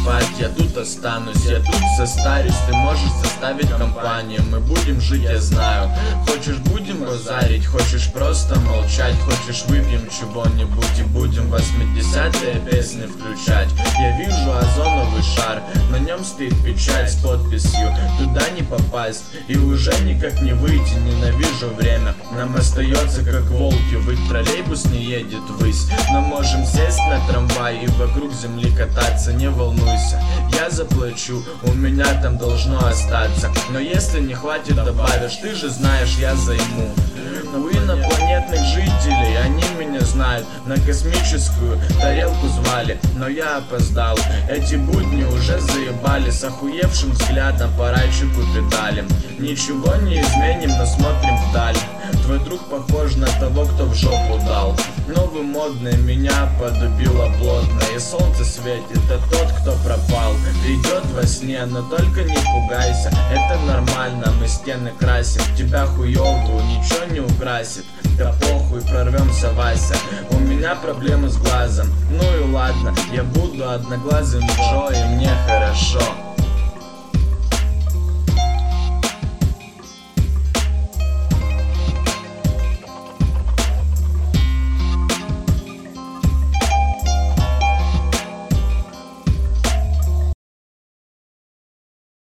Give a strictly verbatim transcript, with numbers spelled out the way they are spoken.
спать, я тут останусь, я тут состарюсь. Ты можешь составить компанию, мы будем жить, я знаю. Хочешь, будем базарить, хочешь просто молчать, хочешь, выпьем чего-нибудь и будем восьмидесятые песни включать. Я вижу озоновый шар, на нем стоит печать с подписью «Туда не попасть» и уже никак не выйти. Ненавижу время, нам остается как волки выть. Троллейбус не едет ввысь, но можем сесть на трамвай и вокруг земли кататься. Не волнуйся, я заплачу, у меня там должно остаться. Но если не хватит, добавишь, ты же знаешь, я займу. У инопланетных жителей, они меня знают, на космическую тарелку звали, но я опоздал. Эти будни уже заебали, с охуевшим взглядом по райчику педалим. Ничего не изменим, но смотрим вдаль. Твой друг похож на того, кто в жопу дал. Новый модный меня подубило плотно, и солнце светит, а тот, кто пропал, придет во сне, но только не пугайся, это нормально, мы стены красим. Тебя хуёвую ничего не украсит, да похуй, прорвемся, Вася. У меня проблемы с глазом, ну и ладно, я буду одноглазым Джо, и мне хорошо.